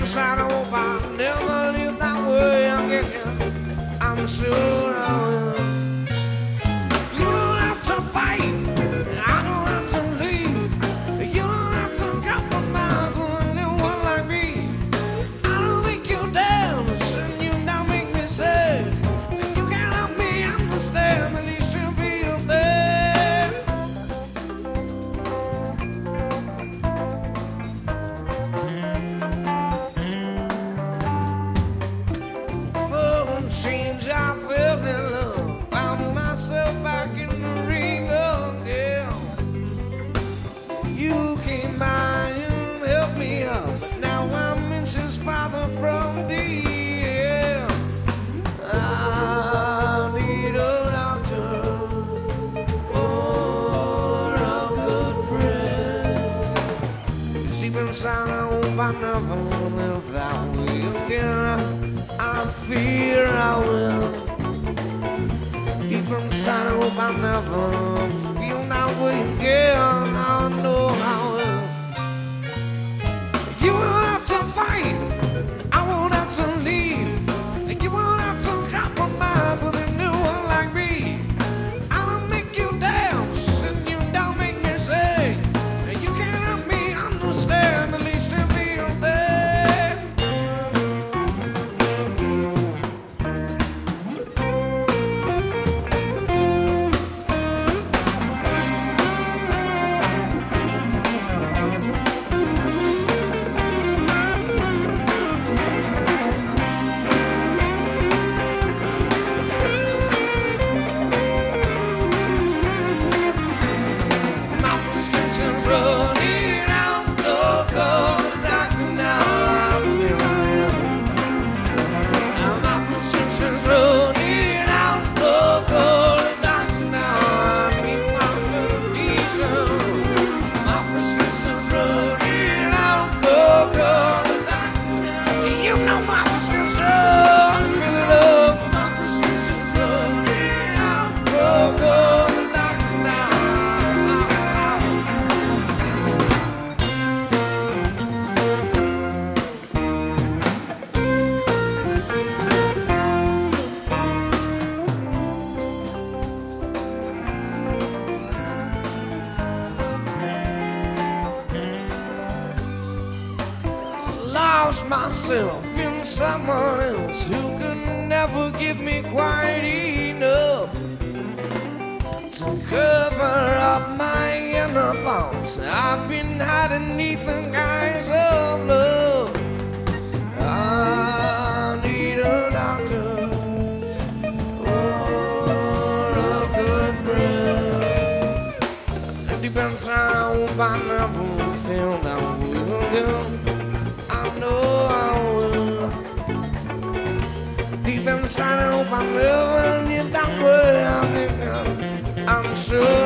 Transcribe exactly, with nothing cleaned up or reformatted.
inside, I hope I never live that way again. I'm sure I will. You don't have to fight, I don't have to leave. You don't have to compromise with anyone like me. I don't think you're down, send you down, make me sad. And you can't help me understand, at least you'll be up there. For a change, I felt in love, found myself back in the ring again. You came by and helped me up, but now I'm inches farther from the end. I need a doctor or a good friend. It's deep inside, I hope I never live that way again. I fear I will. Deep inside, I hope I never feel that way again. I know I will. You won't have to fight, I won't have to leave. You won't have to compromise with anyone like me. I'll make you dance, send you down, make me sing. You can't help me understand, at least you'll be up there. My prescription's running out, look, call the doctor now, I'm feeling ill. My prescription's running out, look, call the doctor now, I need my medication. My prescription's running out, look, call the doctor now. You know my prescription, fill it up. My prescription's running out, look, call the doctor now. Lost myself in someone else who could never give me quite enough to cover up my inner thoughts. I've been hiding neath the guise of love. I need a doctor or a good friend. Deep inside, I hope I never feel that way again. I know I will. Deep inside, I hope I never live that way again. I'm sure